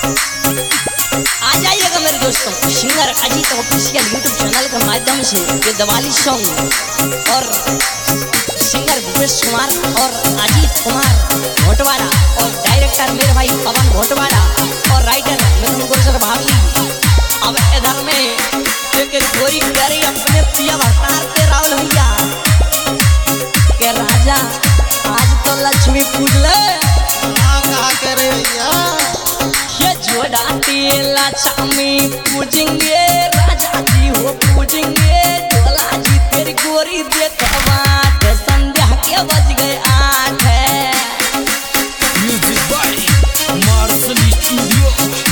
आ जाइएगा मेरे दोस्तों, singer Ajit official YouTube channel के माध्यम से ये दिवाली सॉन्ग और सिंगर भूपेश कुमार और अजीत कुमार भोटवाड़ा और डायरेक्टर मेरे भाई पवन भोटवाड़ा और राइटर मिथुन गुर्जर भाभी। अब इधर में एक गोरी प्यारी अपने पिया भरतारते राहुल भैया के राजा आज तो लक्ष्मी पूज ले करे भैया ये जोड़ा तेला चामी पूजेंगे राजा जी हो पूजेंगे झोला जी तेरी गोरी देखवा संध्या के बज गए 8 म्यूजिक बाय मार्शल स्टूडियो।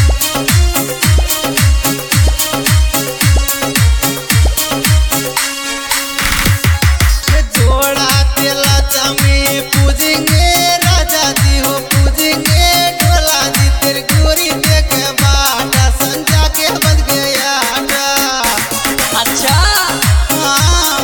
जोड़ा तेला चामी पूजेंगे राजा जी हो पूजेंगे ढोला जी तेरी गोरी देखे बाटा संध्या के बज गया अच्छा हाँ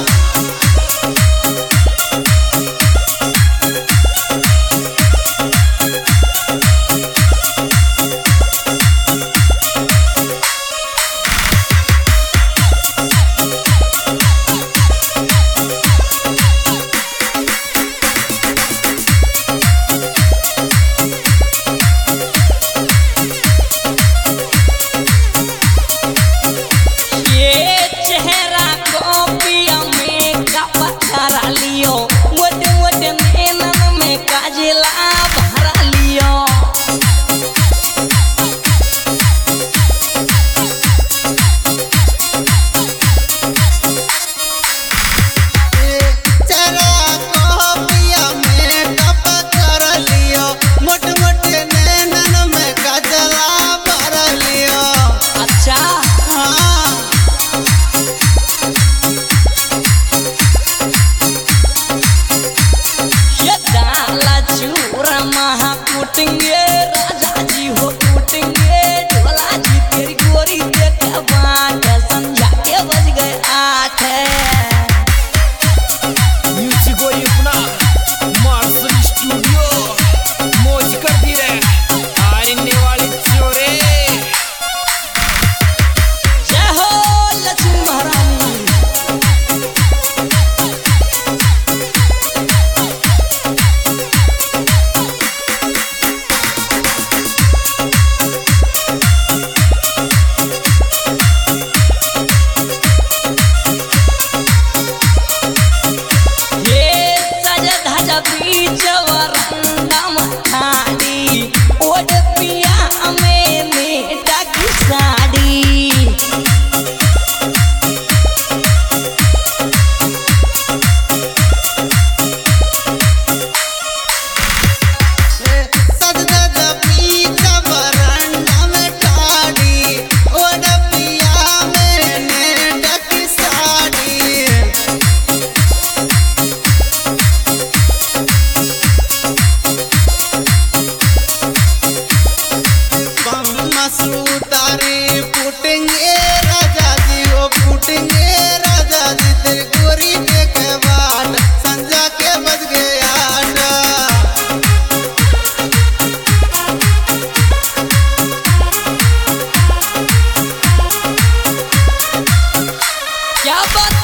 कूटेंगे राजा जी हो कूटेंगे ढोला जी तेरी गोरी देखे बाट संध्या के बज गए 8 म्यूजिक कोई अपना मार्शल स्टूडियो मौज कर दी रे आने वाली चोरे। जय हो लक्ष्मी महारानी। तारे फूटेंगे राजा जी हो फूटेंगे राजा जी तेरी गोरी देखे बाट संध्या के बज गया क्या बात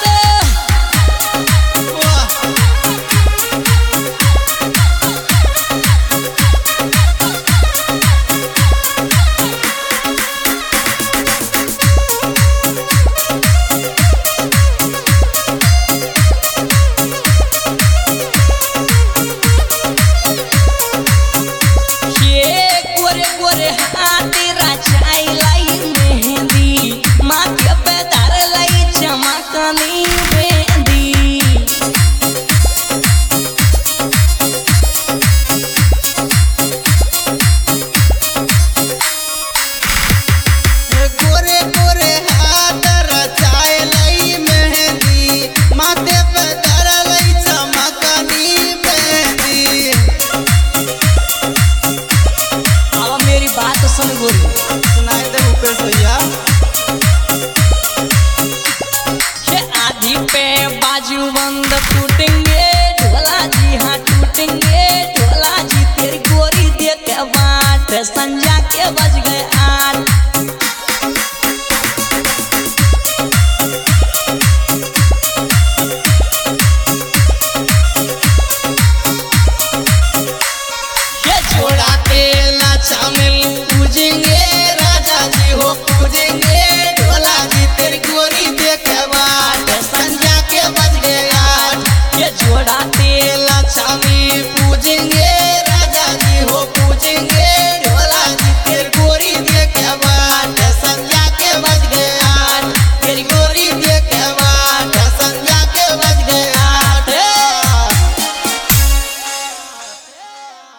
सुन गोरी